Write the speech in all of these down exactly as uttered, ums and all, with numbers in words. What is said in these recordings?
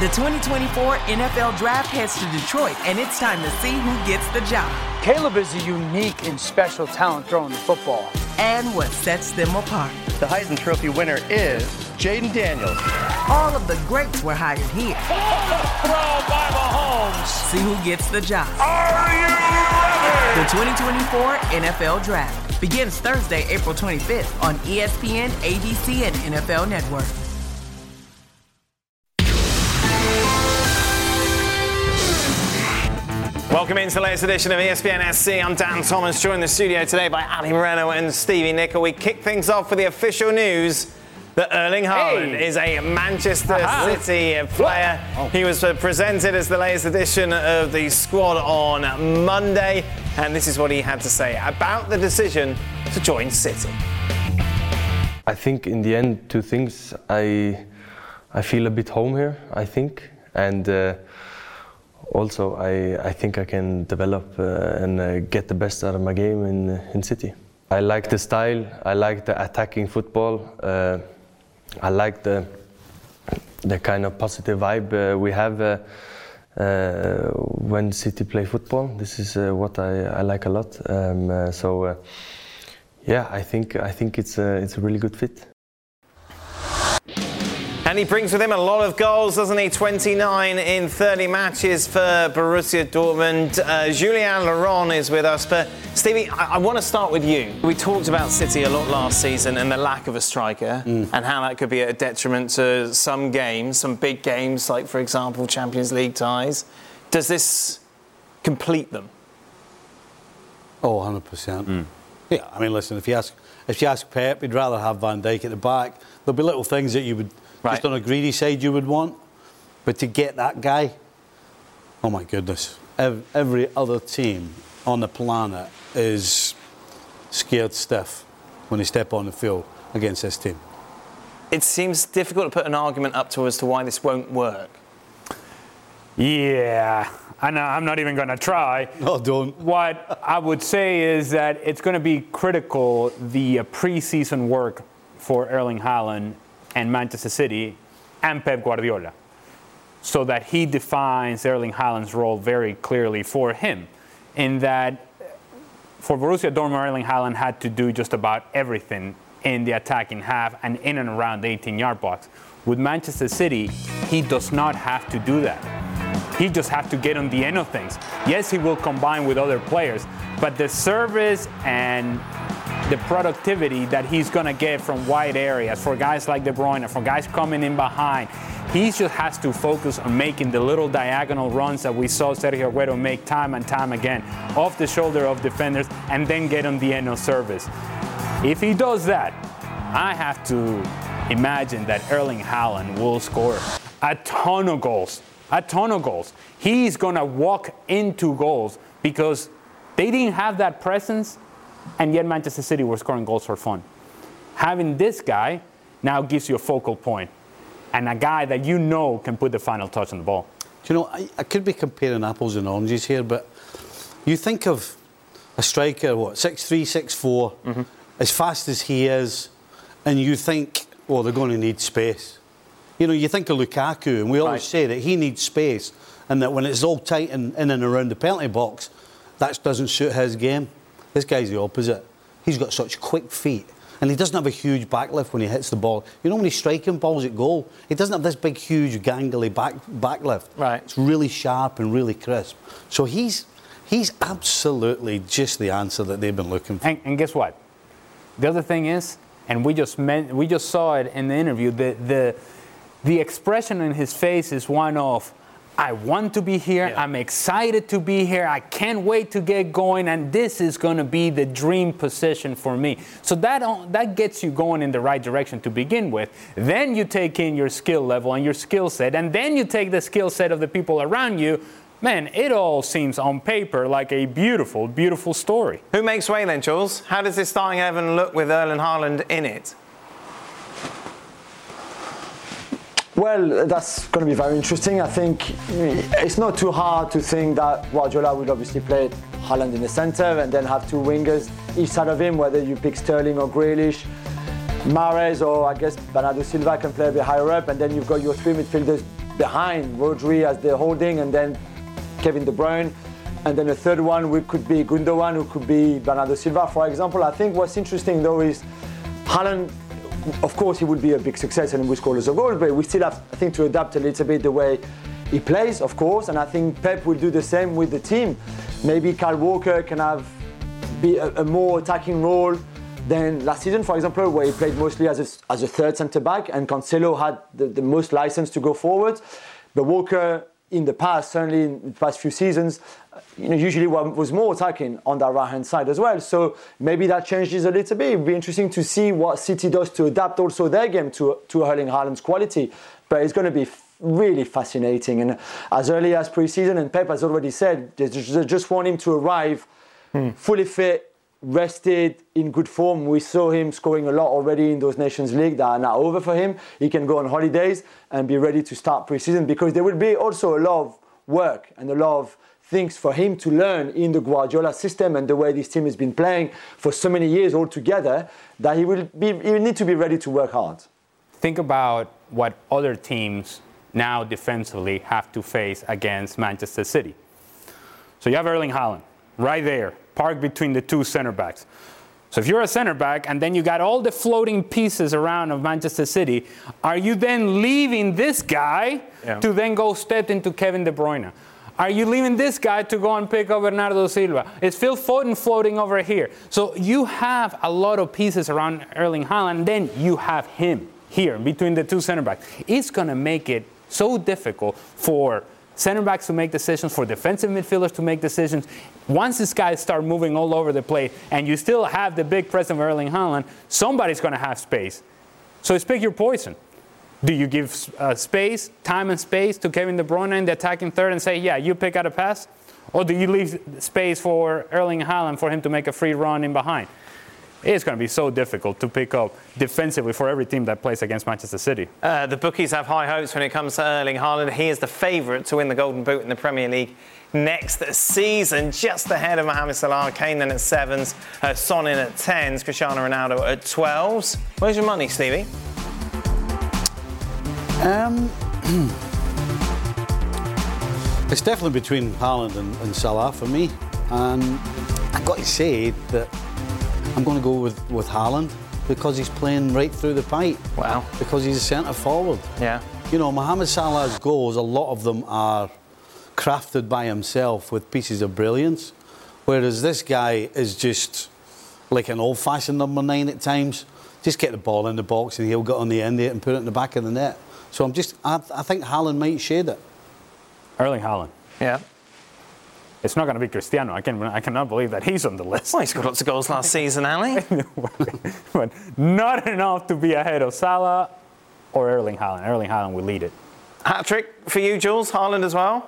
The twenty twenty-four N F L Draft heads to Detroit, and it's time to see who gets the job. Caleb is a unique and special talent throwing the football. And what sets them apart. The Heisman Trophy winner is Jaden Daniels. All of the greats were hired here. Throw by Mahomes. See who gets the job. Are you ready? The twenty twenty-four N F L Draft begins Thursday, April twenty-fifth on E S P N, A B C, and N F L Network. Welcome into the latest edition of E S P N S C. I'm Dan Thomas, joined in the studio today by Ali Moreno and Stevie Nicol. We kick things off with the official news that Erling Haaland hey. is a Manchester uh-huh. City player. Oh. He was presented as the latest edition of the squad on Monday, and this is what he had to say about the decision to join City. I think in the end, two things. I I feel a bit home here, I think, and uh, also I, I think I can develop uh, and uh, get the best out of my game in in City. I like the style, I like the attacking football, uh, I like the the kind of positive vibe uh, we have uh, uh, when City play football. This is uh, what I, I like a lot. Um, uh, so uh, yeah, I think I think it's a, it's a really good fit. And he brings with him a lot of goals, doesn't he? twenty-nine in thirty matches for Borussia Dortmund. Uh, Julien Laurent is with us. But Stevie, I, I want to start with you. We talked about City a lot last season and the lack of a striker mm. and how that could be a detriment to some games, some big games, like, for example, Champions League ties. Does this complete them? Oh, one hundred percent. Mm. Yeah, I mean, listen, if you ask if you ask Pep, he'd rather have Van Dijk at the back. There'll be little things that you would... Right. Just on a greedy side you would want, but to get that guy, oh my goodness, every other team on the planet is scared stiff when they step on the field against this team. It seems difficult to put an argument up to as to why this won't work. Yeah, I know, I'm not even going to try. No, don't. What I would say is that it's going to be critical, the uh, preseason work for Erling Haaland and Manchester City and Pep Guardiola, so that he defines Erling Haaland's role very clearly for him, in that for Borussia Dortmund, Erling Haaland had to do just about everything in the attacking half and in and around the eighteen-yard box. With Manchester City, he does not have to do that. He just has to get on the end of things. Yes, he will combine with other players, but the service and the productivity that he's going to get from wide areas for guys like De Bruyne, for guys coming in behind, he just has to focus on making the little diagonal runs that we saw Sergio Aguero make time and time again off the shoulder of defenders and then get on the end of service. If he does that, I have to imagine that Erling Haaland will score a ton of goals. A ton of goals. He's going to walk into goals because they didn't have that presence, and yet Manchester City were scoring goals for fun. Having this guy now gives you a focal point and a guy that you know can put the final touch on the ball. Do you know, I, I could be comparing apples and oranges here, but you think of a striker, what, six three, six four, mm-hmm. as fast as he is, and you think, oh, they're going to need space. You know, you think of Lukaku, and we always right. say that he needs space, and that when it's all tight and in and around the penalty box, that doesn't suit his game. This guy's the opposite. He's got such quick feet, and he doesn't have a huge backlift when he hits the ball. You know when he's striking balls at goal, he doesn't have this big, huge, gangly back backlift. Right. It's really sharp and really crisp. So he's he's absolutely just the answer that they've been looking for. And, and guess what? The other thing is, and we just meant, we just saw it in the interview, the the the expression in his face is one of, I want to be here, yeah. I'm excited to be here, I can't wait to get going, and this is going to be the dream position for me. So that that gets you going in the right direction to begin with. Then you take in your skill level and your skill set, and then you take the skill set of the people around you. Man, it all seems on paper like a beautiful, beautiful story. Who makes way then, Jules? How does this starting eleven look with Erling Haaland in it? Well, that's going to be very interesting. I think it's not too hard to think that Guardiola would obviously play Haaland in the centre and then have two wingers each side of him, whether you pick Sterling or Grealish. Mahrez or I guess Bernardo Silva can play a bit higher up, and then you've got your three midfielders behind Rodri as the holding, and then Kevin De Bruyne. And then the third one we could be Gundogan, who could be Bernardo Silva, for example. I think what's interesting though is Haaland, of course, he would be a big success and he would score loads of goals, but we still have, I think, to adapt a little bit the way he plays, of course. And I think Pep will do the same with the team. Maybe Kyle Walker can have be a, a more attacking role than last season, for example, where he played mostly as a, as a third centre back, and Cancelo had the, the most license to go forward. But Walker, in the past, certainly in the past few seasons, you know, usually was more attacking on that right-hand side as well. So maybe that changes a little bit. It'd be interesting to see what City does to adapt also their game to, to Erling Haaland's quality. But it's going to be really fascinating. And as early as pre-season, and Pep has already said, they just want him to arrive hmm. fully fit, rested, in good form. We saw him scoring a lot already in those Nations League that are now over for him. He can go on holidays and be ready to start pre-season, because there will be also a lot of work and a lot of things for him to learn in the Guardiola system and the way this team has been playing for so many years all together, that he will be he will need to be ready to work hard. Think about what other teams now defensively have to face against Manchester City. So you have Erling Haaland right there, parked between the two center backs. So if you're a center back and then you got all the floating pieces around of Manchester City, are you then leaving this guy yeah. to then go step into Kevin De Bruyne? Are you leaving this guy to go and pick up Bernardo Silva? Is Phil Foden floating over here? So you have a lot of pieces around Erling Haaland, then you have him here between the two center backs. It's going to make it so difficult for center backs to make decisions, for defensive midfielders to make decisions. Once these guys start moving all over the place and you still have the big presence of Erling Haaland, somebody's going to have space. So it's pick your poison. Do you give uh, space, time and space to Kevin De Bruyne in the attacking third and say, yeah, you pick out a pass? Or do you leave space for Erling Haaland for him to make a free run in behind? It's going to be so difficult to pick up defensively for every team that plays against Manchester City. Uh, the bookies have high hopes when it comes to Erling Haaland. He is the favourite to win the Golden Boot in the Premier League next season, just ahead of Mohamed Salah. Kane then at sevens, uh, Son in at tens, Cristiano Ronaldo at twelves. Where's your money, Stevie? Um, it's definitely between Haaland and, and Salah for me. And I've got to say that I'm going to go with, with Haaland, because he's playing right through the pipe. Wow. Because he's a centre forward. Yeah. You know, Mohamed Salah's goals, a lot of them are crafted by himself with pieces of brilliance, whereas this guy is just like an old-fashioned number nine at times. Just get the ball in the box and he'll get on the end of it and put it in the back of the net. So I'm just, I, I think Haaland might shade it. Erling Haaland. Yeah. It's not going to be Cristiano. I can I cannot believe that he's on the list. Well, he scored lots of goals last season, Ali. But not enough to be ahead of Salah or Erling Haaland. Erling Haaland will lead it. Hat-trick for you, Jules. Haaland as well?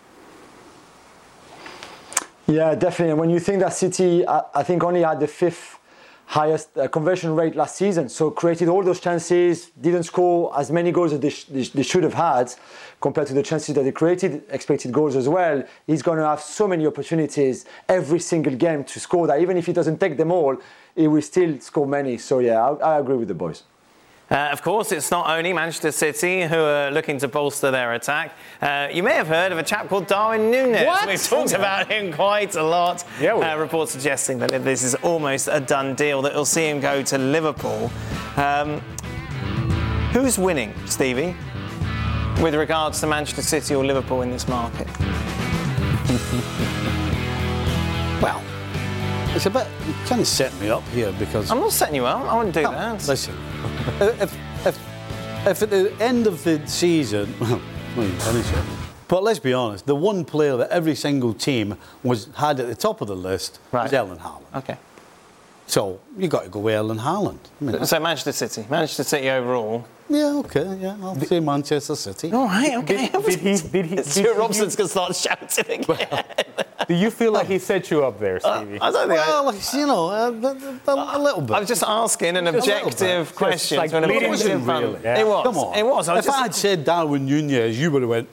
Yeah, definitely. And when you think that City, I, I think, only had the fifth highest uh, conversion rate last season, so created all those chances, didn't score as many goals as they, sh- they, sh- they should have had compared to the chances that they created, expected goals as well. He's going to have so many opportunities every single game to score that even if he doesn't take them all, he will still score many. So yeah, I, I agree with the boys. Uh, of course, it's not only Manchester City who are looking to bolster their attack. Uh, you may have heard of a chap called Darwin Núñez. What? We've talked about him quite a lot. Yeah, we uh, reports suggesting that this is almost a done deal, that we'll see him go to Liverpool. Um, who's winning, Stevie, with regards to Manchester City or Liverpool in this market? Well, it's a bit, you're kind of setting me up here, because... I'm not setting you up. I wouldn't do no, that. Listen, if, if, if at the end of the season, well, you finish it. But let's be honest, the one player that every single team was had at the top of the list right. was Erling Haaland. Okay. So you got to go with Erling Haaland. I mean, so Manchester City, Manchester City overall. Yeah, okay, yeah, I'll say Manchester City. All right, okay. Did, did he? Did he? Stuart did Robson's going to start shouting again. Do you feel like he set you up there, Stevie? Uh, I don't think. Well, I, like, you know, a, a, a little bit. I was just asking an objective question. like when it leading wasn't in front. really. Yeah. It was. Come on. It was. I was if just, I had said Darwin Núñez, you would have went.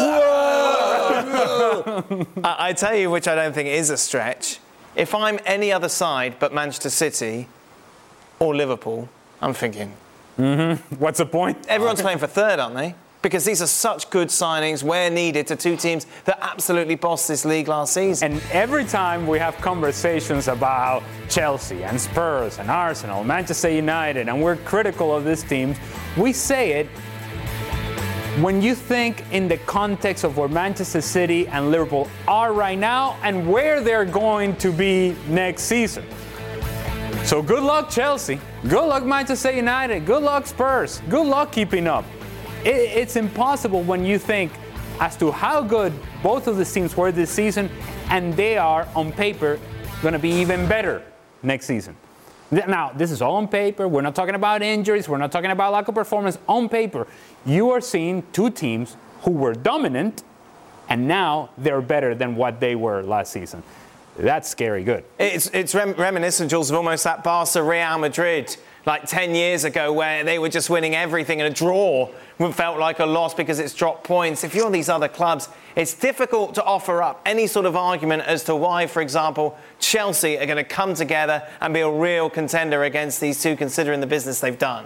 I, I tell you, which I don't think is a stretch. If I'm any other side but Manchester City or Liverpool, I'm thinking. Mm-hmm. What's the point? Everyone's playing for third, aren't they? because these are such good signings where needed to two teams that absolutely bossed this league last season. And every time we have conversations about Chelsea and Spurs and Arsenal, Manchester United, and we're critical of these teams, we say it when you think in the context of where Manchester City and Liverpool are right now and where they're going to be next season. So good luck, Chelsea. Good luck, Manchester United. Good luck, Spurs. Good luck keeping up. It, it's impossible when you think as to how good both of these teams were this season, and they are, on paper, going to be even better next season. Now, this is all on paper. We're not talking about injuries. We're not talking about lack of performance. On paper, you are seeing two teams who were dominant, and now they're better than what they were last season. That's scary good. It's, it's rem- reminiscent, Jules, of almost that Barca Real Madrid like ten years ago where they were just winning everything, and a draw felt like a loss because it's dropped points. If you're these other clubs, it's difficult to offer up any sort of argument as to why, for example, Chelsea are going to come together and be a real contender against these two, considering the business they've done.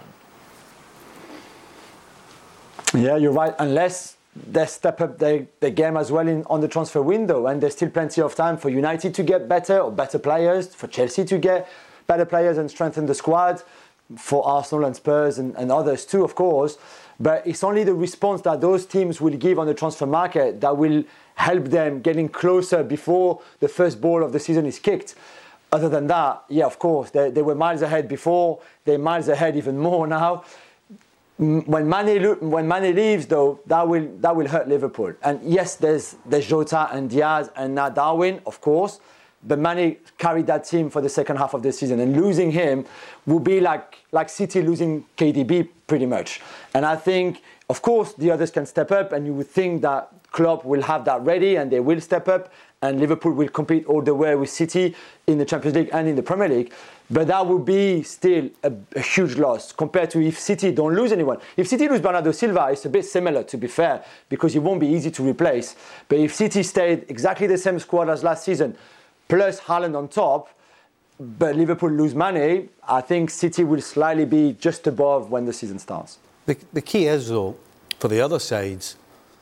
Yeah, you're right. Unless they step up their, their game as well in, on the transfer window, and there's still plenty of time for United to get better or better players, for Chelsea to get better players and strengthen the squad, for Arsenal and Spurs and, and others too, of course. But it's only the response that those teams will give on the transfer market that will help them getting closer before the first ball of the season is kicked. Other than that, yeah, of course, they, they were miles ahead before. They're miles ahead even more now. When Mane, when Mane leaves, though, that will that will hurt Liverpool. And yes, there's there's Jota and Diaz and now Darwin, of course. But Mane carried that team for the second half of the season, and losing him would be like like City losing K D B pretty much. And I think, of course, the others can step up, and you would think that Klopp will have that ready, and they will step up, and Liverpool will compete all the way with City in the Champions League and in the Premier League. But that would be still a, a huge loss compared to if City don't lose anyone. If City lose Bernardo Silva, it's a bit similar, to be fair, because it won't be easy to replace. But if City stayed exactly the same squad as last season, plus Haaland on top, but Liverpool lose Mane, I think City will slightly be just above when the season starts. The, the key is, though, for the other sides,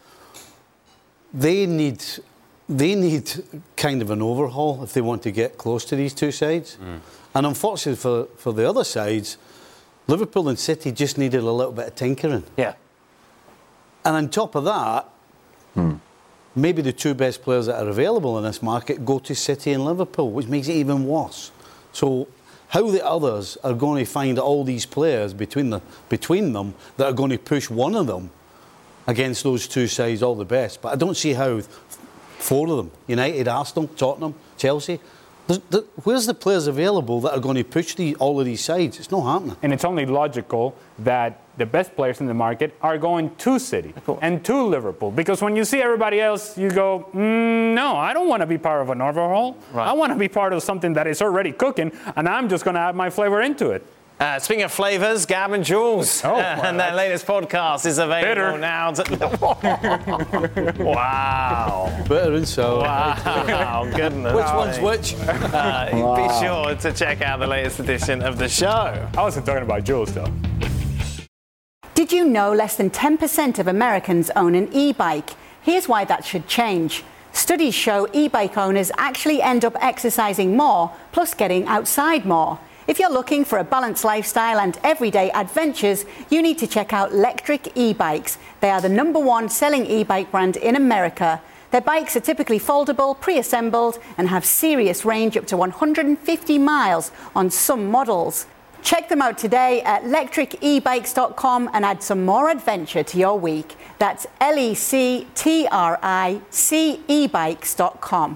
they need they need kind of an overhaul if they want to get close to these two sides. Mm. And unfortunately for, for the other sides, Liverpool and City just needed a little bit of tinkering. Yeah. And on top of that, mm. maybe the two best players that are available in this market go to City and Liverpool, which makes it even worse. So how the others are going to find all these players between, the, between them that are going to push one of them against those two sides all the best. But I don't see how four of them, United, Arsenal, Tottenham, Chelsea, the, where's the players available that are going to push the, all of these sides? It's not happening. And it's only logical that the best players in the market are going to City and to Liverpool. Because when you see everybody else, you go, mm, no, I don't want to be part of an overhaul. Right. I want to be part of something that is already cooking, and I'm just going to add my flavor into it. Uh, speaking of flavours, Gab and Jules. Oh, uh, and their latest podcast is available bitter. now. To... wow. Bitter and sour. Wow, goodness. Which one's which? Uh, wow. Be sure to check out the latest edition of the show. I wasn't talking about Jules, though. Did you know less than ten percent of Americans own an e-bike? Here's why that should change. Studies show e-bike owners actually end up exercising more, plus getting outside more. If you're looking for a balanced lifestyle and everyday adventures, you need to check out Lectric e-bikes. They are the number one selling e-bike brand in America. Their bikes are typically foldable, pre-assembled, and have serious range up to one hundred fifty miles on some models. Check them out today at lectric e bikes dot com and add some more adventure to your week. That's L E C T R I C e bikes dot com.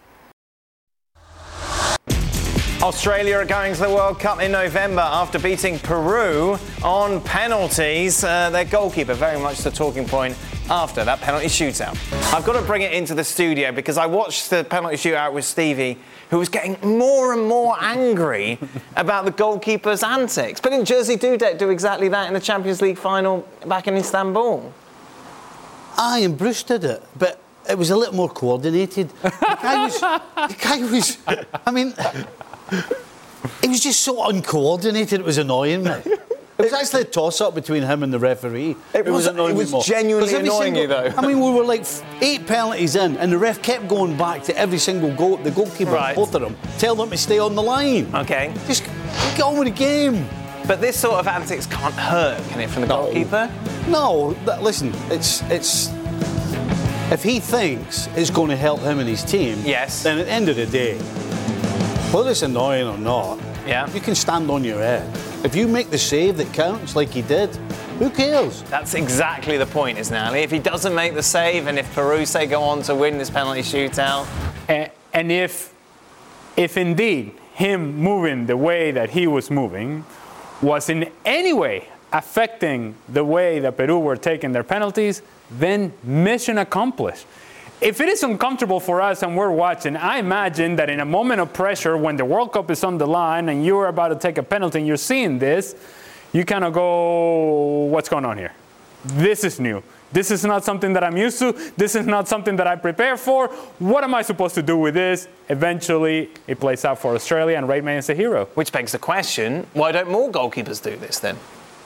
Australia are going to the World Cup in November after beating Peru on penalties. Uh, their goalkeeper, very much the talking point after that penalty shootout. I've got to bring it into the studio because I watched the penalty shootout with Stevie, who was getting more and more angry about the goalkeeper's antics. But didn't Jerzy Dudek do exactly that in the Champions League final back in Istanbul? Aye, and Bruce did it, but it was a little more coordinated. The guy was, the guy was I mean... It was just so uncoordinated, it was annoying me. It was actually a toss-up between him and the referee. It was, annoying it was me more. genuinely 'Cause every annoying single- you, though. I mean, we were like eight penalties in, and the ref kept going back to every single goal, the goalkeeper, Right. both of them, tell them to stay on the line. Okay. Just get on with the game. But this sort of antics can't hurt, can it, from the No. goalkeeper? No, that, listen, it's it's. If he thinks it's going to help him and his team, Yes. then at the end of the day, whether it's annoying or not, Yeah. you can stand on your head. If you make the save that counts, like he did, who cares? That's exactly the point, isn't it, Ali? If he doesn't make the save, and if Peru, say, go on to win this penalty shootout... And, and if, if indeed him moving the way that he was moving was in any way affecting the way that Peru were taking their penalties, then mission accomplished. If it is uncomfortable for us and we're watching, I imagine that in a moment of pressure, when the World Cup is on the line and you're about to take a penalty and you're seeing this, you kind of go, what's going on here? This is new. This is not something that I'm used to. This is not something that I prepare for. What am I supposed to do with this? Eventually, it plays out for Australia, and Redmayne is a hero. Which begs the question, why don't more goalkeepers do this then?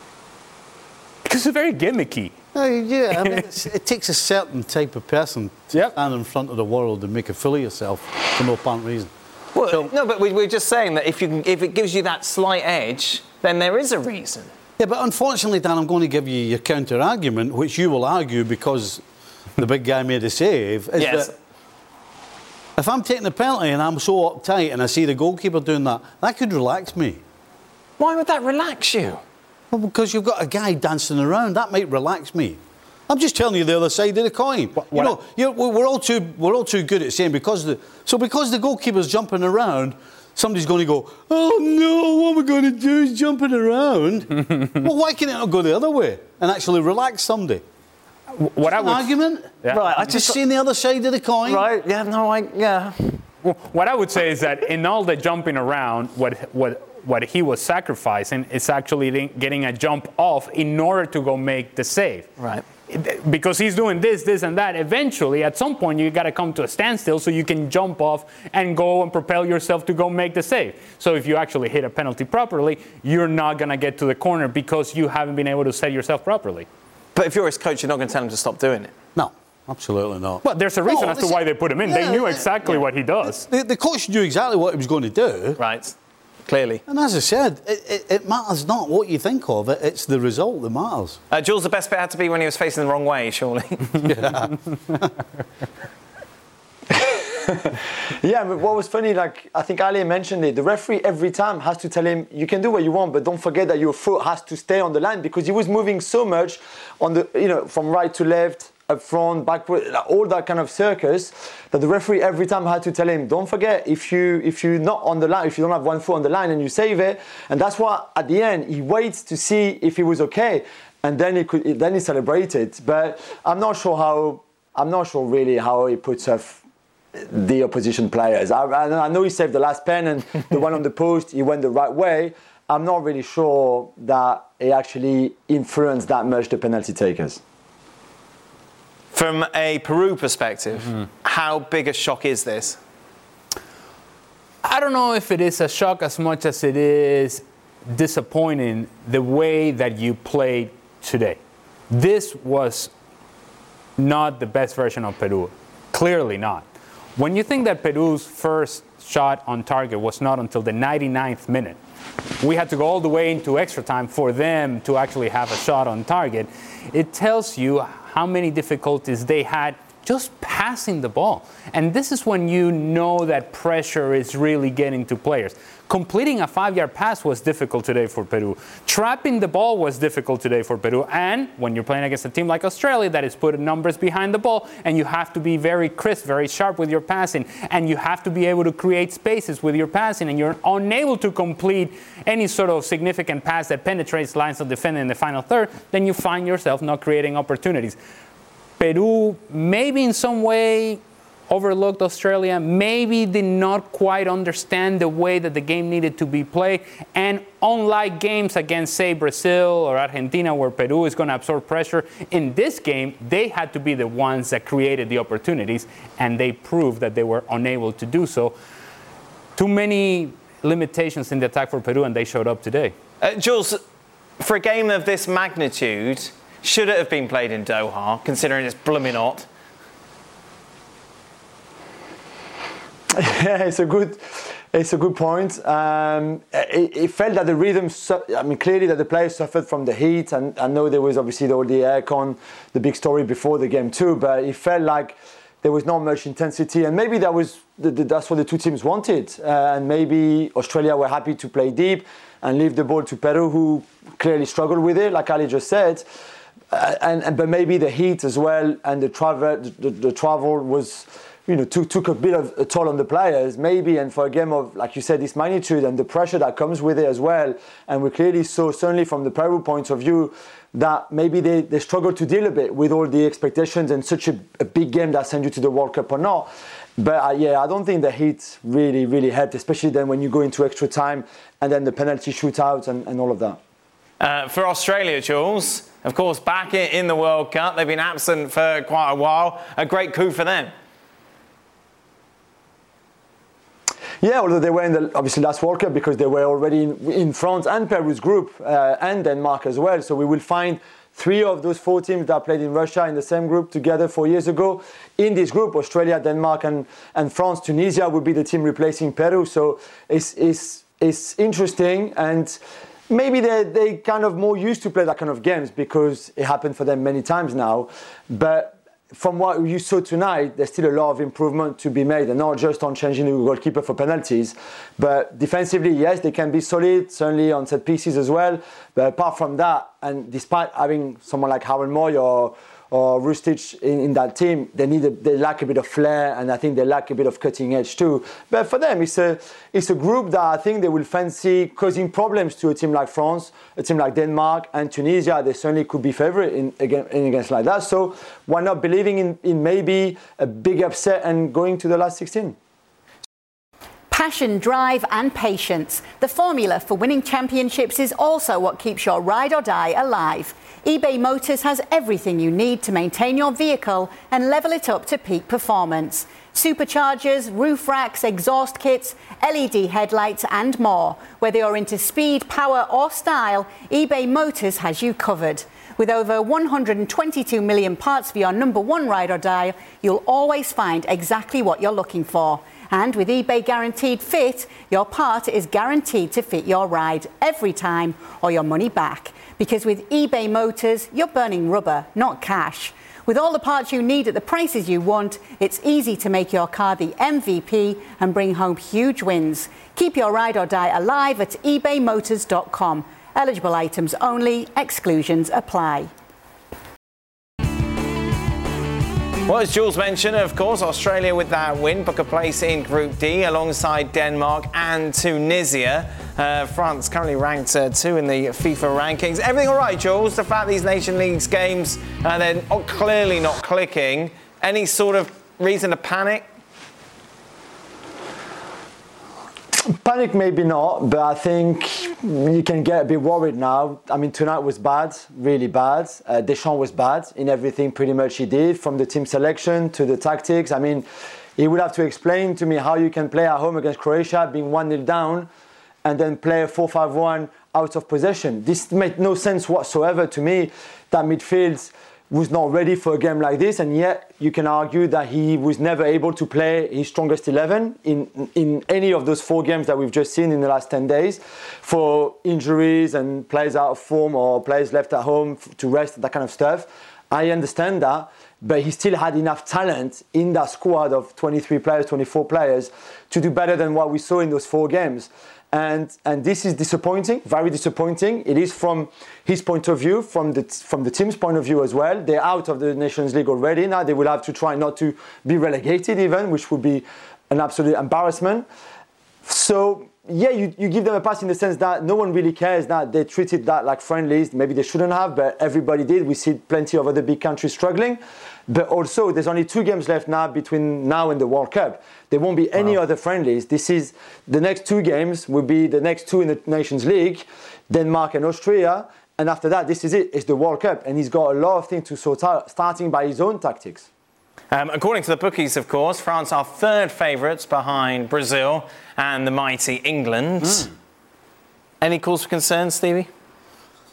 Because it's very gimmicky. Oh, yeah, I mean, it's, it takes a certain type of person to Yep. stand in front of the world and make a fool of yourself for no apparent reason. Well, So- no, but we, we're just saying that if, you can, if it gives you that slight edge, then there is a reason. Yeah, but unfortunately, Dan, I'm going to give you your counter-argument, which you will argue because the big guy made a save, is Yes. that if I'm taking a penalty and I'm so uptight and I see the goalkeeper doing that, that could relax me. Why would that relax you? Well, because you've got a guy dancing around, that might relax me. I'm just telling you the other side of the coin. What- you what know, you're, we're all too we're all too good at saying because the so because the goalkeeper's jumping around, somebody's going to go, oh no, what we're going to do is jumping around. Well, why can't it not go the other way and actually relax somebody? What I An would, argument? Yeah. Right, I I'm just just... seeing the other side of the coin. Right, yeah, no, I... Yeah. what I would say is that in all the jumping around, what what what he was sacrificing is actually getting a jump off in order to go make the save. Right. Because he's doing this, this, and that. Eventually, at some point, you got to come to a standstill so you can jump off and go and propel yourself to go make the save. So if you actually hit a penalty properly, you're not going to get to the corner because you haven't been able to set yourself properly. But if you're his coach, you're not going to tell him to stop doing it. No, absolutely not. Well, there's a reason No, as to listen, why they put him in. yeah, they knew yeah, exactly yeah. what he does. The, the coach knew exactly what he was going to do. Right. Clearly. And as I said, it, it, it matters not what you think of it, it's the result that matters. Uh, Jules, the best bit had to be when he was facing the wrong way, surely. Yeah, but what was funny, like, I think Ali mentioned it, the referee every time has to tell him, you can do what you want, but don't forget that your foot has to stay on the line, because he was moving so much on the, you know, from right to left, up front, backward, like, all that kind of circus, that the referee every time had to tell him, don't forget, if, you, if you're not on the line, if you don't have one foot on the line and you save it, and that's why at the end, he waits to see if he was okay, and then he could, then he celebrated. But I'm not sure how, I'm not sure really how he puts off the opposition players. I, I know he saved the last pen and the one on the post, he went the right way. I'm not really sure that he actually influenced that much the penalty takers. From a Peru perspective, mm-hmm. how big a shock is this? I don't know if it is a shock as much as it is disappointing the way that you played today. This was not the best version of Peru. Clearly not. When you think that Peru's first shot on target was not until the ninety-ninth minute, we had to go all the way into extra time for them to actually have a shot on target, it tells you how many difficulties they had just passing the ball. And this is when you know that pressure is really getting to players. Completing a five-yard pass was difficult today for Peru. Trapping the ball was difficult today for Peru. And when you're playing against a team like Australia that is putting numbers behind the ball, and you have to be very crisp, very sharp with your passing, and you have to be able to create spaces with your passing, and you're unable to complete any sort of significant pass that penetrates lines of defense in the final third, then you find yourself not creating opportunities. Peru maybe in some way overlooked Australia, maybe did not quite understand the way that the game needed to be played. And unlike games against, say, Brazil or Argentina, where Peru is going to absorb pressure, in this game, they had to be the ones that created the opportunities, and they proved that they were unable to do so. Too many limitations in the attack for Peru, and they showed up today. Uh, Jules, for a game of this magnitude, should it have been played in Doha, considering it's blooming hot? Yeah, it's a good, it's a good point. Um, it, it felt that the rhythm, su- I mean, clearly that the players suffered from the heat, and I know there was obviously all the aircon, the big story before the game too, but it felt like there was not much intensity, and maybe that was the, the, that's what the two teams wanted, uh, and maybe Australia were happy to play deep and leave the ball to Peru, who clearly struggled with it, like Ali just said. Uh, and, and but maybe the heat as well and the travel, the, the travel was, you know, took took a bit of a toll on the players, maybe. And for a game of, like you said, this magnitude and the pressure that comes with it as well. And we clearly saw, certainly from the Peru point of view, that maybe they, they struggled to deal a bit with all the expectations and such a, a big game that sent you to the World Cup or not. But uh, yeah, I don't think the heat really, really helped, especially then when you go into extra time and then the penalty shootout and, and all of that. Uh, for Australia, Jules, of course, back in the World Cup, they've been absent for quite a while. A great coup for them. Yeah, although they were in the obviously last World Cup because they were already in, in France and Peru's group uh, and Denmark as well. So we will find three of those four teams that played in Russia in the same group together four years ago. In this group, Australia, Denmark and, and France, Tunisia will be the team replacing Peru. So it's, it's, it's interesting, and maybe they they kind of more used to play that kind of games because it happened for them many times now. But from what you saw tonight, there's still a lot of improvement to be made, and not just on changing the goalkeeper for penalties, but defensively, yes, they can be solid, certainly on set pieces as well. But apart from that, and despite having someone like Harold Moy or or Rustic in, in that team, they need a, they lack a bit of flair, and I think they lack a bit of cutting edge too. But for them, it's a it's a group that I think they will fancy causing problems to a team like France, a team like Denmark and Tunisia. They certainly could be favourite in, in against like that. So why not believing in, in maybe a big upset and going to the last sixteen? Passion, drive and patience. The formula for winning championships is also what keeps your ride or die alive. eBay Motors has everything you need to maintain your vehicle and level it up to peak performance. Superchargers, roof racks, exhaust kits, L E D headlights and more. Whether you're into speed, power or style, eBay Motors has you covered. With over one hundred twenty-two million parts for your number one ride or die, you'll always find exactly what you're looking for. And with eBay Guaranteed Fit, your part is guaranteed to fit your ride every time or your money back. Because with eBay Motors, you're burning rubber, not cash. With all the parts you need at the prices you want, it's easy to make your car the M V P and bring home huge wins. Keep your ride or die alive at ebay motors dot com. Eligible items only, exclusions apply. Well, as Jules mentioned, of course, Australia with that win book a place in Group D alongside Denmark and Tunisia. Uh, France currently ranked uh, two in the FIFA rankings. Everything all right, Jules? The fact these Nation Leagues games, uh, they're clearly not clicking. Any sort of reason to panic? Panic maybe not, but I think you can get a bit worried now. I mean, tonight was bad, really bad. Uh, Deschamps was bad in everything pretty much he did, from the team selection to the tactics. I mean, he would have to explain to me how you can play at home against Croatia being one nil down and then play a four five one out of possession. This made no sense whatsoever to me, that midfield was not ready for a game like this, and yet you can argue that he was never able to play his strongest eleven in in any of those four games that we've just seen in the last ten days for injuries and players out of form or players left at home to rest, that kind of stuff. I understand that, but he still had enough talent in that squad of twenty-three players, twenty-four players to do better than what we saw in those four games. And and this is disappointing, very disappointing. It is from his point of view, from the from the team's point of view as well. They're out of the Nations League already. Now they will have to try not to be relegated even, which would be an absolute embarrassment. So yeah, you, you give them a pass in the sense that no one really cares that they treated that like friendlies. Maybe they shouldn't have, but everybody did. We see plenty of other big countries struggling. But also, there's only two games left now between now and the World Cup. There won't be any wow. other friendlies. This is the next two games will be the next two in the Nations League, Denmark and Austria. And after that, this is it. It's the World Cup. And he's got a lot of things to sort out, starting by his own tactics. Um, according to the bookies, of course, France are third favourites behind Brazil and the mighty England. Mm. Any cause for concern, Stevie?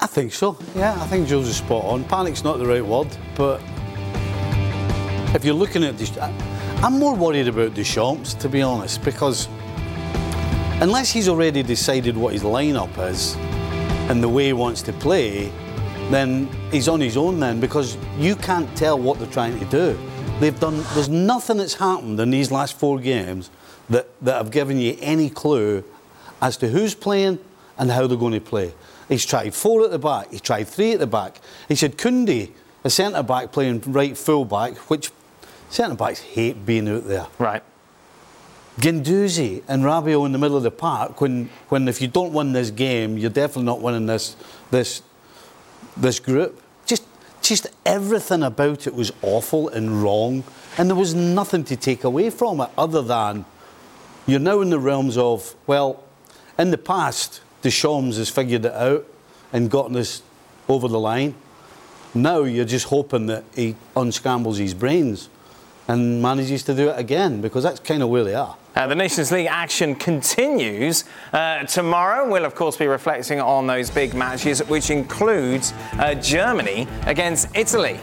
I think so, yeah. I think Jules is spot on. Panic's not the right word, but if you're looking at this, I'm more worried about Deschamps, to be honest, because unless he's already decided what his lineup is and the way he wants to play, then he's on his own then, because you can't tell what they're trying to do. They've done. There's nothing that's happened in these last four games that, that have given you any clue as to who's playing and how they're going to play. He's tried four at the back, he tried three at the back. He said Koundé, a centre-back playing right full-back, which centre-backs hate being out there. Right. Guendouzi and Rabiot in the middle of the park, when, when if you don't win this game, you're definitely not winning this, this, this group. Just, just everything about it was awful and wrong, and there was nothing to take away from it other than you're now in the realms of, well, in the past, Deschamps has figured it out and gotten us over the line. Now you're just hoping that he unscrambles his brains and manages to do it again, because that's kind of where they are. Uh, the Nations League action continues uh, tomorrow. We'll, of course, be reflecting on those big matches, which includes uh, Germany against Italy.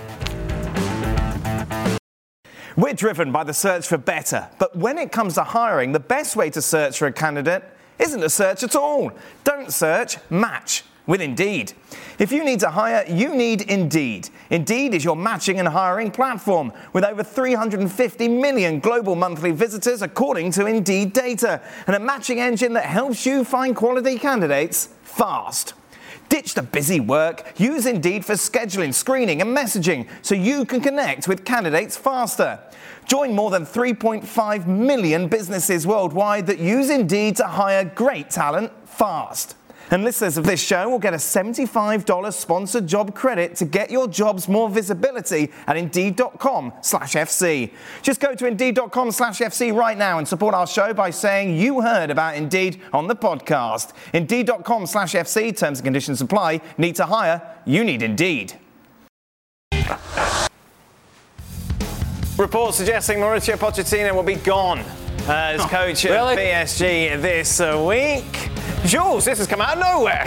We're driven by the search for better, but when it comes to hiring, the best way to search for a candidate isn't to search at all. Don't search, match with Indeed. If you need to hire, you need Indeed. Indeed is your matching and hiring platform with over three hundred fifty million global monthly visitors according to Indeed data, and a matching engine that helps you find quality candidates fast. Ditch the busy work. Use Indeed for scheduling, screening and messaging so you can connect with candidates faster. Join more than three point five million businesses worldwide that use Indeed to hire great talent fast. And listeners of this show will get a seventy-five dollars sponsored job credit to get your jobs more visibility at Indeed.com slash FC. Just go to Indeed.com slash FC right now and support our show by saying you heard about Indeed on the podcast. Indeed.com slash FC. Terms and conditions apply. Need to hire? You need Indeed. Reports suggesting Mauricio Pochettino will be gone as coach of really? P S G this uh, week. Jules, this has come out of nowhere.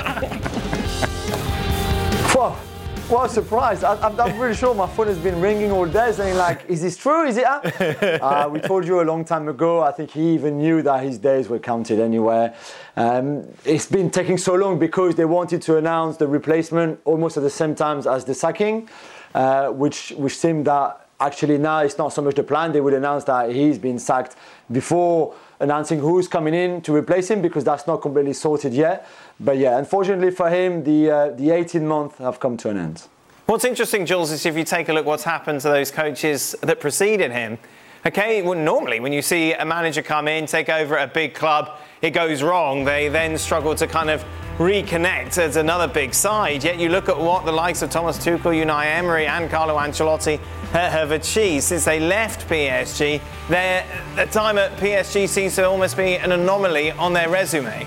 Whoa, what a surprise. I, I'm, I'm really sure my phone has been ringing all day saying like, is this true? Is it? uh, we told you a long time ago. I think he even knew that his days were counted anyway. Um, it's been taking so long because they wanted to announce the replacement almost at the same time as the sacking, uh, which, which seemed that actually now it's not so much the plan. They would announce that he's been sacked before announcing who's coming in to replace him, because that's not completely sorted yet. But yeah, unfortunately for him, the uh, the eighteen months have come to an end. What's interesting, Jules, is if you take a look what's happened to those coaches that preceded him. Okay, well, normally when you see a manager come in, take over at a big club, it goes wrong. They then struggle to kind of reconnect as another big side. Yet you look at what the likes of Thomas Tuchel, Unai Emery and Carlo Ancelotti have achieved since they left P S G. Their, their time at P S G seems to almost be an anomaly on their resume.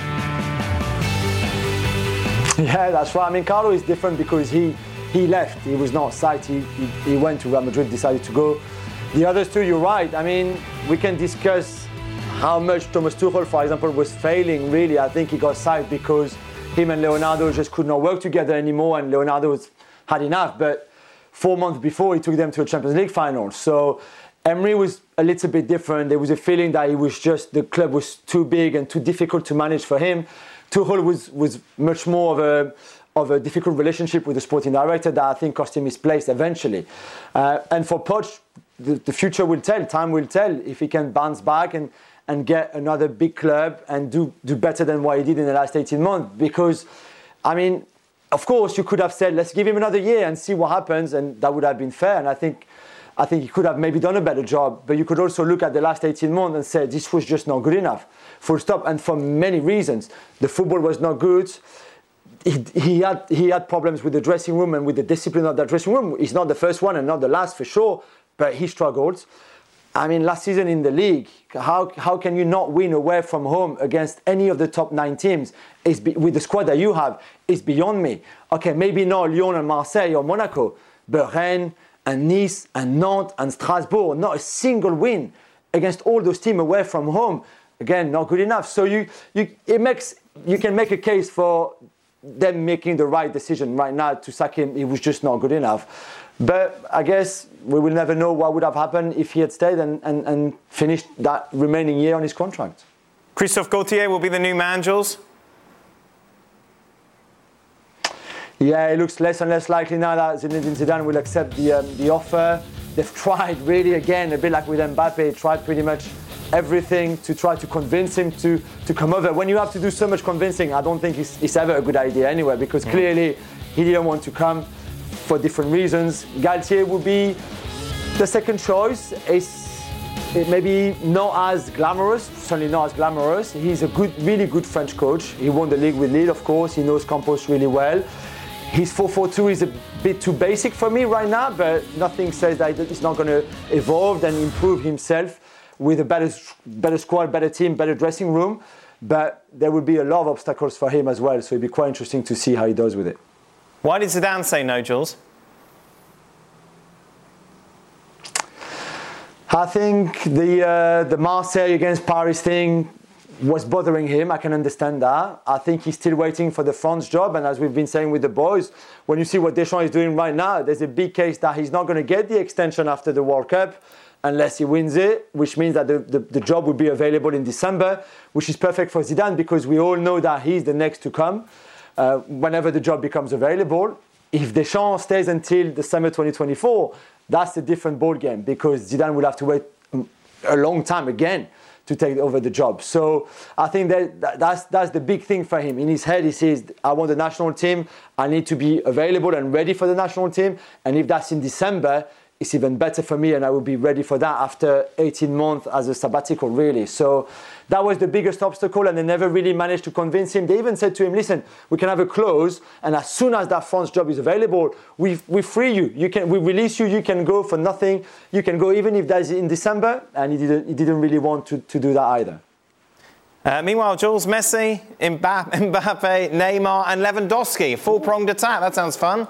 Yeah, that's right. I mean, Carlo is different because he he left. He was not sacked. He, he, he went to Real Madrid, decided to go. The others too, you're right. I mean, we can discuss how much Thomas Tuchel, for example, was failing, really. I think he got sacked because him and Leonardo just could not work together anymore, and Leonardo had enough. But four months before, he took them to a Champions League final. So Emery was a little bit different. There was a feeling that he was just, the club was too big and too difficult to manage for him. Tuchel was, was much more of a, of a difficult relationship with the sporting director that I think cost him his place eventually. Uh, and for Poch, the, the future will tell, time will tell if he can bounce back and, and get another big club and do, do better than what he did in the last eighteen months. Because, I mean, of course, you could have said, let's give him another year and see what happens, and that would have been fair. And I think I think he could have maybe done a better job. But you could also look at the last eighteen months and say, this was just not good enough. Full stop. And for many reasons. The football was not good. He, he, had, he had problems with the dressing room and with the discipline of that dressing room. He's not the first one and not the last for sure, but he struggled. I mean, last season in the league, how how can you not win away from home against any of the top nine teams? Is be, with the squad that you have, is beyond me. Okay, maybe not Lyon and Marseille or Monaco, but Rennes and Nice and Nantes and Strasbourg, not a single win against all those teams away from home. Again, not good enough. So you you it makes you can make a case for them making the right decision right now to sack him. He was just not good enough. But I guess we will never know what would have happened if he had stayed and, and, and finished that remaining year on his contract. Christophe Gauthier will be the new man, Jules? Yeah, it looks less and less likely now that Zinedine Zidane will accept the um, the offer. They've tried really, again, a bit like with Mbappe, tried pretty much everything to try to convince him to, to come over. When you have to do so much convincing, I don't think it's, it's ever a good idea anyway, because mm. clearly he didn't want to come for different reasons. Galtier would be the second choice. It's it maybe not as glamorous, certainly not as glamorous. He's a good, really good French coach. He won the league with Lille, of course. He knows Campos really well. His four four two is a bit too basic for me right now, but nothing says that he's not going to evolve and improve himself with a better, better squad, better team, better dressing room. But there will be a lot of obstacles for him as well, so it'll be quite interesting to see how he does with it. Why did Zidane say no, Jules? I think the uh, the Marseille against Paris thing was bothering him. I can understand that. I think he's still waiting for the France job, and as we've been saying with the boys, when you see what Deschamps is doing right now, there's a big case that he's not going to get the extension after the World Cup unless he wins it, which means that the, the, the job will be available in December, which is perfect for Zidane because we all know that he's the next to come uh, whenever the job becomes available. If Deschamps stays until the summer twenty twenty-four, that's a different ball game because Zidane will have to wait a long time again to take over the job. So I think that that's that's the big thing for him. In his head, he says, I want the national team. I need to be available and ready for the national team. And if that's in December, it's even better for me and I will be ready for that after eighteen months as a sabbatical, really. So that was the biggest obstacle and they never really managed to convince him. They even said to him, listen, we can have a clause and as soon as that France job is available, we we free you. You can we release you, you can go for nothing. You can go even if that's in December, and he didn't he didn't really want to, to do that either. Uh, meanwhile, Jules, Messi, Mbappe, Mbappe, Neymar and Lewandowski, full-pronged attack. That sounds fun.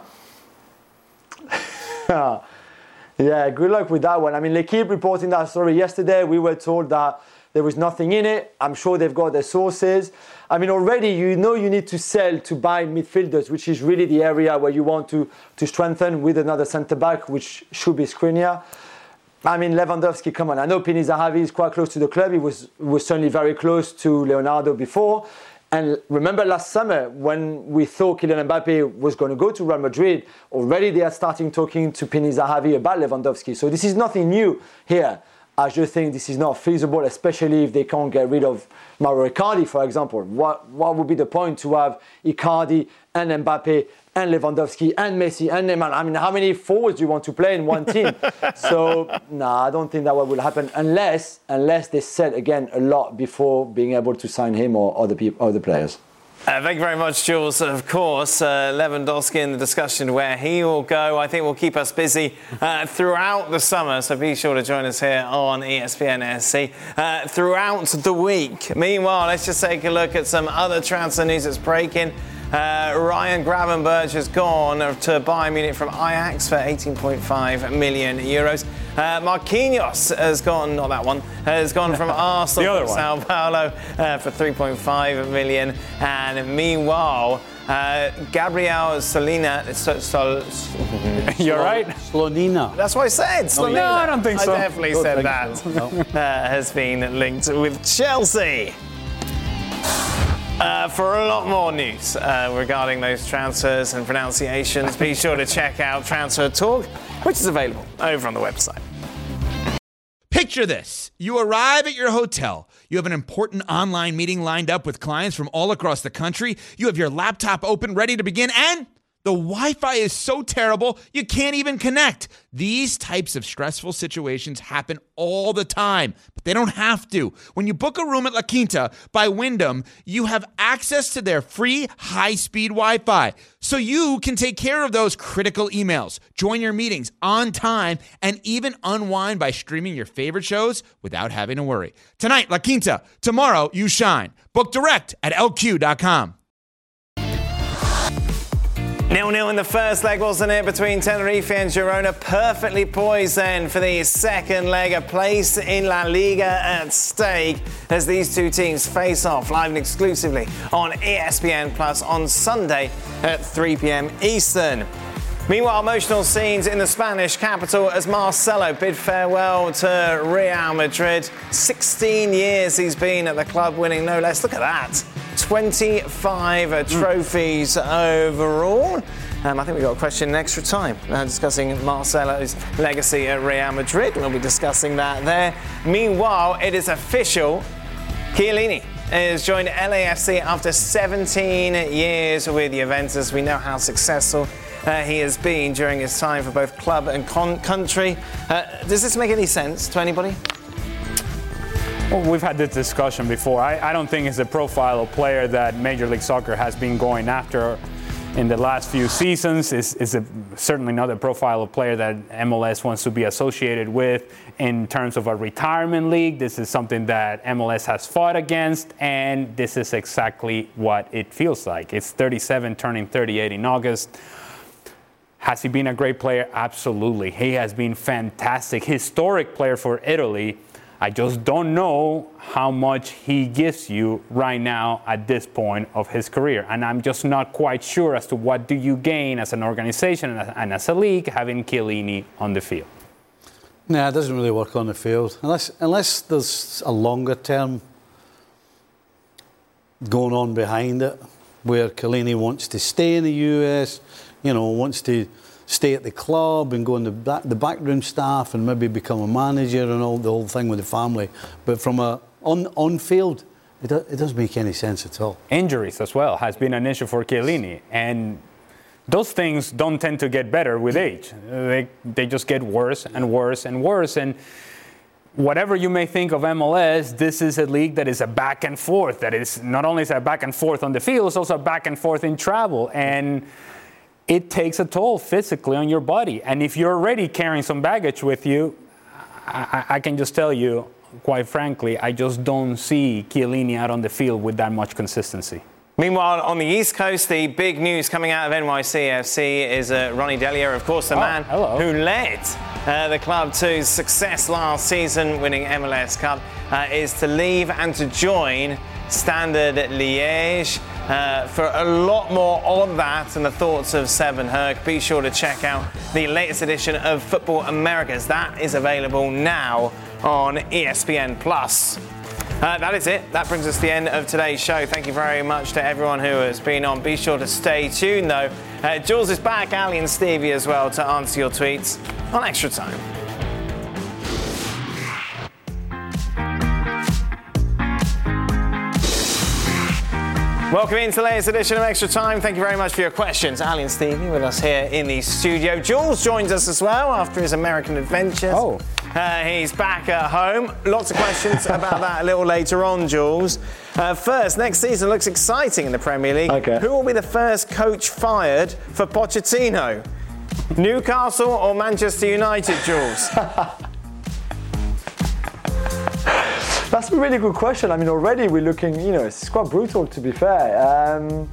Yeah, good luck with that one. I mean, they keep reporting that story. Yesterday, we were told that there was nothing in it. I'm sure they've got their sources. I mean, already you know you need to sell to buy midfielders, which is really the area where you want to, to strengthen with another centre-back, which should be Skriniar. I mean, Lewandowski, come on. I know Pini Zahavi is quite close to the club. He was, was certainly very close to Leonardo before. And remember last summer when we thought Kylian Mbappe was going to go to Real Madrid, already they are starting talking to Pini Zahavi about Lewandowski. So this is nothing new here. I just think this is not feasible, especially if they can't get rid of Mauro Icardi, for example. What what would be the point to have Icardi and Mbappe and Lewandowski and Messi and Neymar? I mean, how many forwards do you want to play in one team? So, no, nah, I don't think that will happen unless unless they said again a lot before being able to sign him or other people, other players. Uh, thank you very much, Jules. Of course, uh, Lewandowski in the discussion where he will go, I think will keep us busy uh, throughout the summer. So be sure to join us here on E S P N S C uh, throughout the week. Meanwhile, let's just take a look at some other transfer news that's breaking. Uh, Ryan Gravenberch has gone to Bayern Munich from Ajax for eighteen point five million euros. Uh, Marquinhos has gone, not that one, has gone from Arsenal to Sao Paulo uh, for three point five million. And meanwhile, uh, Gabriel Solina, Sol, Sol, you're right, Slonina. That's what I said. Slonina. No, I don't think so. I definitely don't said that. So. No. uh, has been linked with Chelsea. Uh, for a lot more news uh, regarding those transfers and pronunciations, be sure to check out Transfer Talk, which is available over on the website. Picture this. You arrive at your hotel. You have an important online meeting lined up with clients from all across the country. You have your laptop open, ready to begin, and the Wi-Fi is so terrible, you can't even connect. These types of stressful situations happen all the time, but they don't have to. When you book a room at La Quinta by Wyndham, you have access to their free high-speed Wi-Fi, so you can take care of those critical emails, join your meetings on time, and even unwind by streaming your favorite shows without having to worry. Tonight, La Quinta. Tomorrow, you shine. Book direct at L Q dot com. nil-nil in the first leg, wasn't it, between Tenerife and Girona? Perfectly poised then for the second leg, a place in La Liga at stake as these two teams face off live and exclusively on E S P N Plus on Sunday at three p.m. Eastern. Meanwhile, emotional scenes in the Spanish capital as Marcelo bid farewell to Real Madrid. sixteen years he's been at the club, winning no less. Look at that. twenty-five mm. trophies overall. Um, I think we got a question in extra time uh, discussing Marcelo's legacy at Real Madrid. We'll be discussing that there. Meanwhile, it is official. Chiellini has joined L A F C after seventeen years with Juventus. We know how successful Uh, he has been during his time for both club and con- country. Uh, does this make any sense to anybody? Well, we've had this discussion before. I, I don't think it's a profile of player that Major League Soccer has been going after in the last few seasons. It's, it's a, certainly not a profile of player that M L S wants to be associated with in terms of a retirement league. This is something that M L S has fought against, and this is exactly what it feels like. It's thirty-seven, turning thirty-eight in August. Has he been a great player? Absolutely. He has been fantastic. Historic player for Italy. I just don't know how much he gives you right now at this point of his career. And I'm just not quite sure as to what do you gain as an organization and as a league having Chiellini on the field. Nah, it doesn't really work on the field. Unless, unless there's a longer term going on behind it, where Chiellini wants to stay in the U S, you know, wants to stay at the club and go in the back, the backroom staff and maybe become a manager and all the whole thing with the family. But from a on on field, it, do, it doesn't make any sense at all. Injuries as well has been an issue for Chiellini, and those things don't tend to get better with age. They they just get worse and worse and worse. And whatever you may think of M L S, this is a league that is a back and forth. That is not only is a back and forth on the field, it's also a back and forth in travel. And it takes a toll physically on your body. And if you're already carrying some baggage with you, I, I can just tell you, quite frankly, I just don't see Chiellini out on the field with that much consistency. Meanwhile, on the East Coast, the big news coming out of N Y C F C is uh, Ronny Deila, of course, the oh, man hello. who led uh, the club to success last season, winning M L S Cup, uh, is to leave and to join Standard Liège. Uh, for a lot more on that and the thoughts of Seven Herc, be sure to check out the latest edition of Football Americas. That is available now on E S P N Plus. Uh, that is it. That brings us to the end of today's show. Thank you very much to everyone who has been on. Be sure to stay tuned, though. Uh, Jules is back, Ali and Stevie as well, to answer your tweets on Extra Time. Welcome into the latest edition of Extra Time. Thank you very much for your questions. Ali and Stevie with us here in the studio. Jules joins us as well after his American adventures. Oh. Uh, he's back at home. Lots of questions about that a little later on, Jules. Uh, first, next season looks exciting in the Premier League. Okay. Who will be the first coach fired for Pochettino? Newcastle or Manchester United, Jules? That's a really good question. I mean, already we're looking, you know, it's quite brutal to be fair. Um,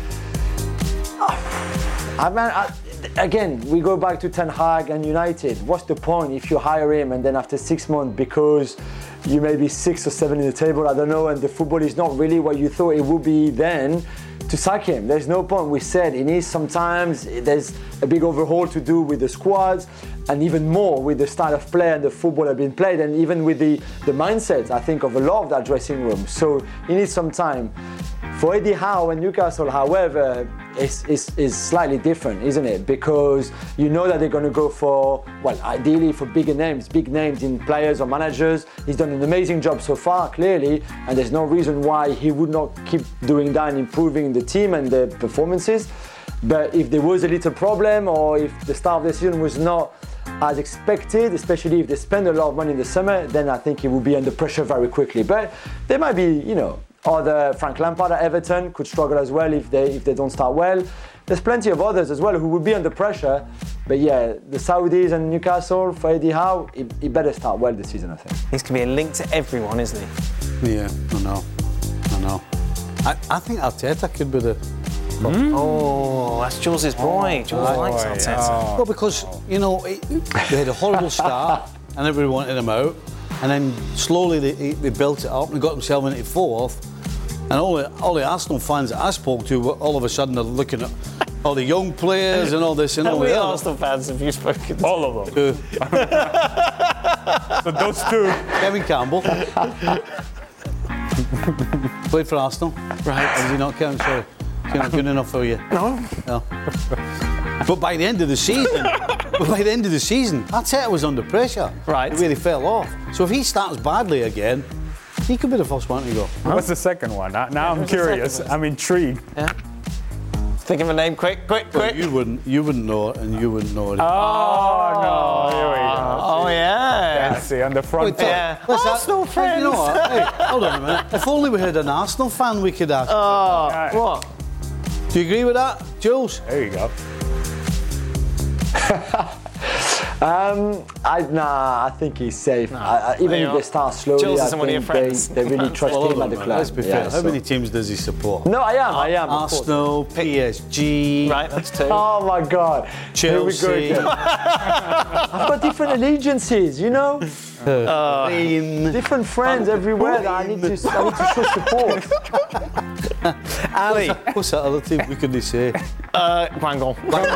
I mean, I, again, we go back to Ten Hag and United. What's the point if you hire him and then after six months, because you may be six or seven in the table, I don't know, and the football is not really what you thought it would be then, to sack him? There's no point. We said it needs sometimes, there's a big overhaul to do with the squads, and even more with the style of play and the football that has been played, and even with the, the mindset, I think, of a lot of that dressing room. So he needs some time. For Eddie Howe and Newcastle, however, is is is slightly different, isn't it? Because you know that they're going to go for, well, ideally for bigger names, big names in players or managers. He's done an amazing job so far, clearly, and there's no reason why he would not keep doing that and improving the team and the performances. But if there was a little problem, or if the start of the season was not as expected, especially if they spend a lot of money in the summer, then I think he will be under pressure very quickly. But there might be, you know, other Frank Lampard at Everton could struggle as well if they if they don't start well. There's plenty of others as well who will be under pressure. But yeah, the Saudis and Newcastle, for Eddie Howe, he, he better start well this season, I think. He's going to be a link to everyone, isn't he? Yeah, I know. I know. I, I think Arteta could be the Arteta. Mm. Oh, that's Jules' boy. Jules Oh, likes boy, Arteta. oh. Well, because, you know, it, they had a horrible start and everybody wanted him out. And then slowly they, they built it up and got themselves into fourth. And all the, all the Arsenal fans that I spoke to, all of a sudden are looking at all the young players and all this and How all many the Arsenal fans have you spoken to? All of them. Two. So those two. Kevin Campbell. Played for Arsenal. Right. Or does he not count? Sorry. Is he not good enough for you? No. No. But by the end of the season, but by the end of the season, Arteta was under pressure. Right. It really fell off. So if he starts badly again, he could be the first one to go. What's the second one? Now, now I'm curious. I'm intrigued. Yeah. Think of a name, quick, quick, Well, quick. you wouldn't, you wouldn't know it, and you wouldn't know it. Oh, no. Here we go. Oh, yeah. Yeah, see, on the front. Wait, Yeah. what's that? Arsenal Hey, you know friends. what? Hey, hold on a minute. If only we had an Arsenal fan we could ask. Oh, what? Do you agree with that, Jules? There you go. Um, I, nah, I think he's safe. I, I, even There you if are. they start slowly, Jules I isn't one of your think friends. they, they really trust Well, him hold at on, the man. club. Let's be Yeah, fair. How so- many teams does he support? No, I am. I am. of course. Arsenal, P S G, Right, that's two. Oh my God. Chelsea. Here we go again. I've got different allegiances, you know? Uh, Different friends everywhere that I need to, I need to show support. Ali. What's that other team we could say? Uh, Guangdong.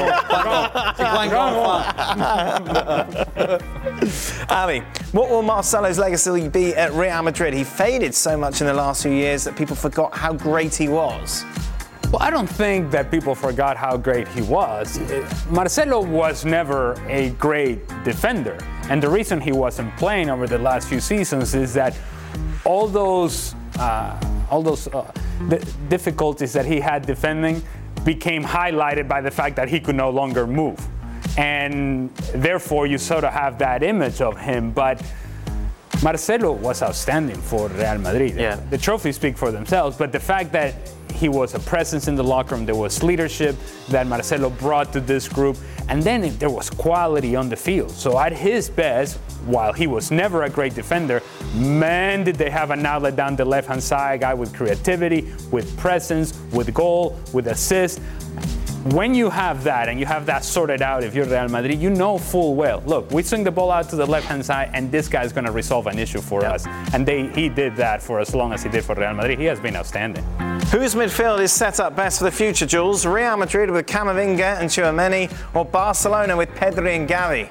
Ali, what will Marcelo's legacy be at Real Madrid? He faded so much in the last few years that people forgot how great he was. Well, I don't think that people forgot how great he was. Marcelo was never a great defender. And the reason he wasn't playing over the last few seasons is that all those, uh, all those uh, the difficulties that he had defending became highlighted by the fact that he could no longer move. And therefore, you sort of have that image of him. But Marcelo was outstanding for Real Madrid. Yeah. The trophies speak for themselves, but the fact that he was a presence in the locker room, there was leadership that Marcelo brought to this group, and then there was quality on the field. So at his best, while he was never a great defender, man, did they have an outlet down the left-hand side, a guy with creativity, with presence, with goal, with assist. When you have that and you have that sorted out, if you're Real Madrid, you know full well, look, we swing the ball out to the left-hand side and this guy's going to resolve an issue for Yep. us. And they, he did that for as long as he did for Real Madrid. He has been outstanding. Whose midfield is set up best for the future, Jules? Real Madrid with Camavinga and Tchouaméni, or Barcelona with Pedri and Gavi?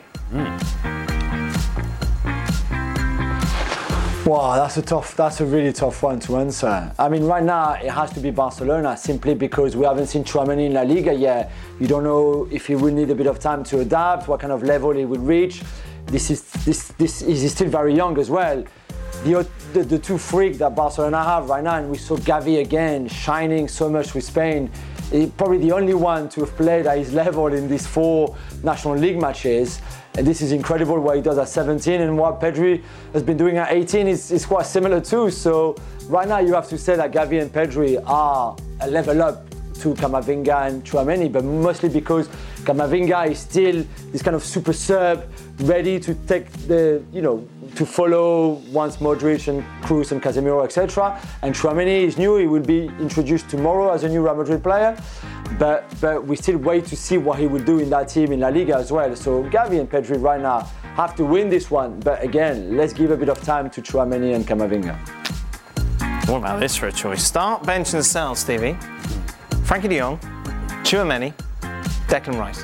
Wow, that's a tough, that's a really tough one to answer. I mean, right now it has to be Barcelona simply because we haven't seen Tchouaméni in La Liga yet. You don't know if he will need a bit of time to adapt, what kind of level he will reach. This is this this is still very young as well. The, the, the two freaks that Barcelona have right now, and we saw Gavi again shining so much with Spain. He's probably the only one to have played at his level in these four National League matches. And this is incredible what he does at seventeen, and what Pedri has been doing at eighteen is, is quite similar too. So right now you have to say that Gavi and Pedri are a level up to Camavinga and Tchouaméni, but mostly because Camavinga is still this kind of super sub, ready to take the, you know, to follow once Modric and Kroos and Casemiro, et cetera. And Tchouaméni is new; he will be introduced tomorrow as a new Real Madrid player. But but we still wait to see what he will do in that team in La Liga as well. So Gavi and Pedri right now have to win this one. But again, let's give a bit of time to Tchouaméni and Camavinga. What about this for a choice? Start, bench and sell, Stevie. Frankie de Jong, Tchouaméni, Declan Rice.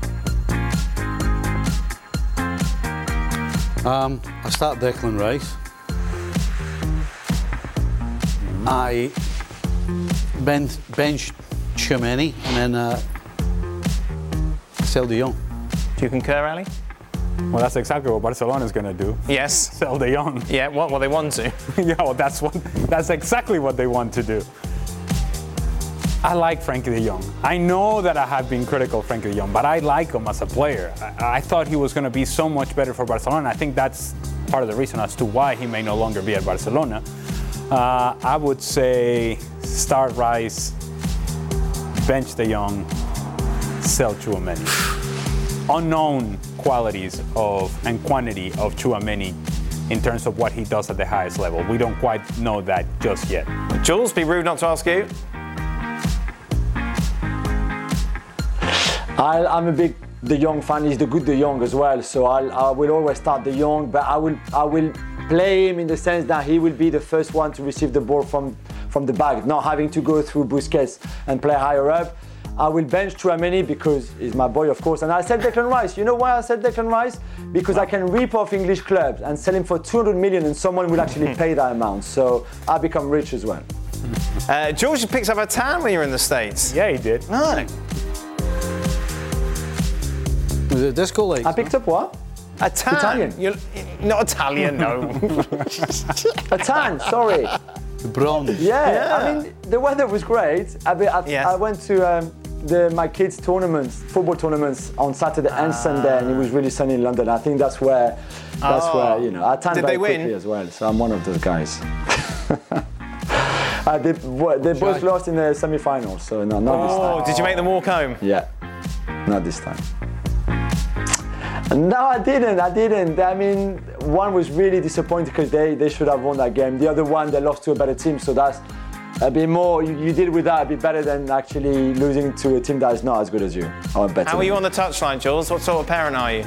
Um, I start Declan Rice. I bench, bench Tchouaméni and then uh, sell de Jong. Do you concur, Ali? Well, that's exactly what Barcelona is going to do. Yes. Sell De Jong. Yeah, well, well they want to. Yeah, well, that's what. That's exactly what they want to do. I like Frankie de Jong. I know that I have been critical of Frankie de Jong, but I like him as a player. I, I thought he was going to be so much better for Barcelona. I think that's part of the reason as to why he may no longer be at Barcelona. Uh, I would say start Rice, bench de Jong, sell Tchouaméni. Unknown qualities of and quantity of Tchouaméni in terms of what he does at the highest level. We don't quite know that just yet. Jules, be rude not to ask you. I, I'm a big De Jong fan. He's the good De Jong as well. So I'll, I will always start De Jong, but I will I will play him in the sense that he will be the first one to receive the ball from from the back, not having to go through Busquets and play higher up. I will bench Tchouaméni because he's my boy, of course. And I said Declan Rice. You know why I said Declan Rice? Because I can rip off English clubs and sell him for two hundred million and someone will actually pay that amount. So I become rich as well. Uh, George picked up a tan when you were in the States. Yeah, he did. No. Was it disco lights? I picked up what? A tan. Italian. You're, not Italian, no. A tan, sorry. Brown. Yeah, Yeah. I mean, the weather was great. I, be- I, Yes. I went to um, the, my kids' tournaments, football tournaments on Saturday and Sunday, and it was really sunny in London. I think that's where, that's Oh. where, you know, I tan Did very they win? quickly as well, so I'm one of those guys. uh, they w- they both lost in the semi-finals, so no, not this Oh, time. did you make them walk home? Yeah, not this time. No, I didn't. I didn't. I mean, one was really disappointed because they, they should have won that game. The other one, they lost to a better team, so that's a bit more. You, you did with that a bit better than actually losing to a team that is not as good as you or better. How are you than on the touchline, Jules? What sort of parent are you?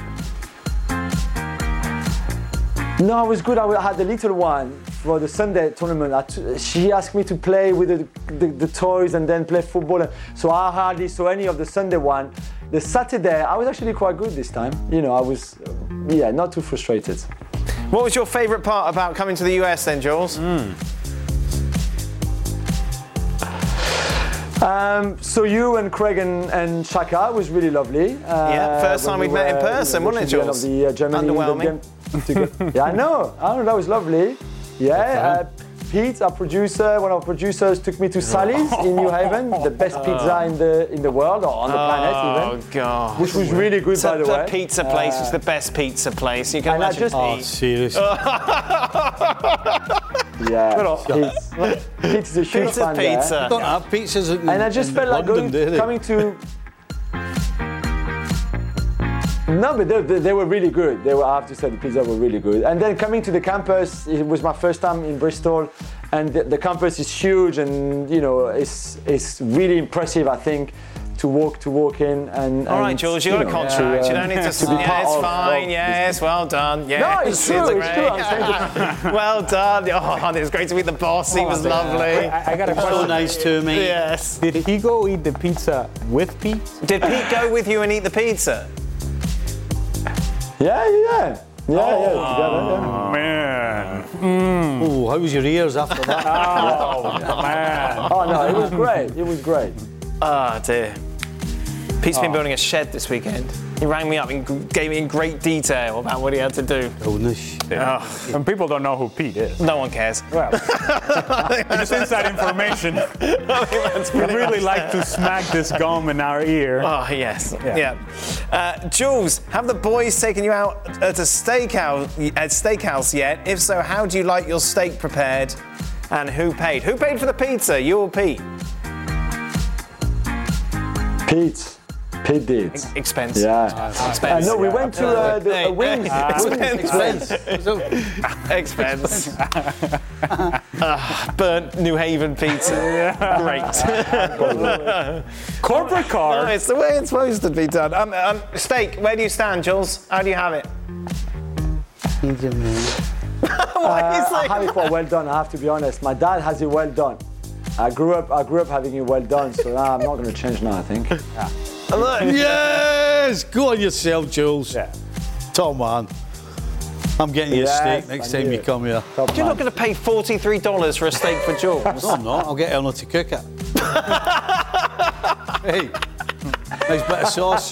you. No, I was good. I wa- I had the little one for the Sunday tournament. I t- she asked me to play with the, the, the toys and then play football. So I hardly saw any of the Sunday one. The Saturday, I was actually quite good this time. You know, I was, uh, yeah, not too frustrated. What was your favourite part about coming to the U S then, Jules? Mm. Um, so you and Craig and, and Shaka was really lovely. Uh, Yeah, first when time we we'd met in were person, wasn't it, watching the end Jules? Of the, uh, Germany Underwhelming. the game. yeah, I know. I know, that was lovely. Yeah, uh, Pete, our producer, one of our producers, took me to Sally's in New Haven, the best pizza in the in the world or on the planet even. Oh God! Which was really good, So by the the way. pizza place Uh, was the best pizza place. You can and I imagine. just- Oh, Pete. seriously. Yeah, Pete's, Pete's a huge Pizza fan there. pizza. Don't have pizzas in, And I just in felt like London, going, do they? coming to. No, but they, they, they were really good. They were, I have to say, the pizza were really good. And then coming to the campus, it was my first time in Bristol, and the, the campus is huge, and you know, it's it's really impressive. I think to walk to walk in and. All and, right, Jules, you got a know, contract. to, you uh, don't need to. to be yeah, part it's of- fine. of yes, well done. Yes, No, it's true, it's great. true, I'm well done. Oh, it was great to meet the boss. He was lovely. I, I got a So question. nice to me. Yes. Did he go eat the pizza with Pete? Did Pete go with you and eat the pizza? Yeah, yeah, yeah, yeah, yeah, together, yeah. Man. Oh, how was your ears after that? Oh, man. Oh no, it was great. It was great. Oh dear. Pete's Oh. been building a shed this weekend. He rang me up and gave me in great detail about what he had to do. Illness. Oh, And people don't know who Pete is. no one cares. Well, just inside information. We'd really like to smack this gum in our ear. Oh, yes. Yeah. Yeah. Uh, Jules, have the boys taken you out at a steakhouse, at steakhouse yet? If so, how do you like your steak prepared? And who paid? Who paid for the pizza? You or Pete? Pete, Pete did. Expense. Yeah. Expense. Uh, no, we went to uh, the Hey, uh, wings. Expense. Wings. Expense. Ah, burnt New Haven pizza. Great. Corporate No, card. it's the way it's supposed to be done. Um, um, steak, where do you stand, Jules? How do you have it? Why are you Uh, I saying have it for well done. I have to be honest. My dad has it well done. I grew up. I grew up having it well done. So now I'm not going to change now. I think. Look. Yes! Go on yourself, Jules. Yeah. Top man. I'm getting you a Yes, steak next thank time you you. come here. Top You're man. not going to pay forty-three dollars for a steak for Jules. No, I'm not. I'll get Eleanor to cook it. Hey, nice bit of sauce.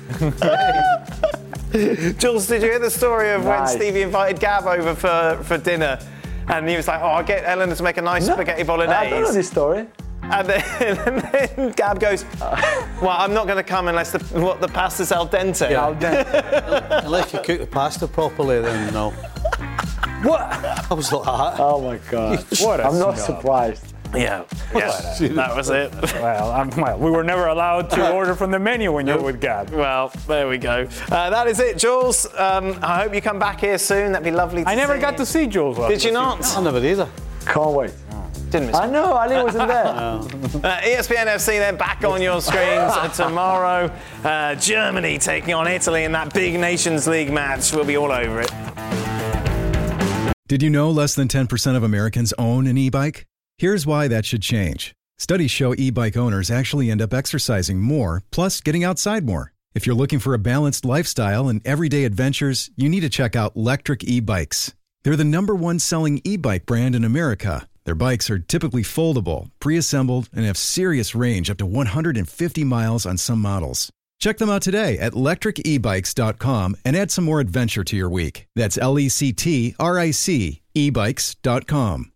Jules, did you hear the story of when Nice. Stevie invited Gab over for, for dinner? And he was like, oh, I'll get Eleanor to make a nice No, spaghetti I don't know bolognese. this story. And then, and then Gab goes, well, I'm not going to come unless the, what, the pasta's al dente. Al dente. Unless you cook the pasta properly, then no. What? I was like that. Oh my God. What a I'm not snob. surprised. Yeah, yeah, that was it. Well, I'm, well, we were never allowed to order from the menu when you're with Gab. Well, there we go. Uh, that is it, Jules. Um, I hope you come back here soon. That'd be lovely to I never see got you. to see Jules. Did you not? I never either. Can't wait. Didn't miss I know, Ali wasn't there. uh, E S P N F C, they're back on your screens tomorrow. Uh, Germany taking on Italy in that big Nations League match. We'll be all over it. Did you know less than ten percent of Americans own an e-bike? Here's why that should change. Studies show e-bike owners actually end up exercising more, plus getting outside more. If you're looking for a balanced lifestyle and everyday adventures, you need to check out Lectric e-bikes. They're the number one selling e-bike brand in America. Their bikes are typically foldable, pre-assembled, and have serious range up to one hundred fifty miles on some models. Check them out today at lectric e bikes dot com and add some more adventure to your week. That's L E C T R I C e bikes dot com.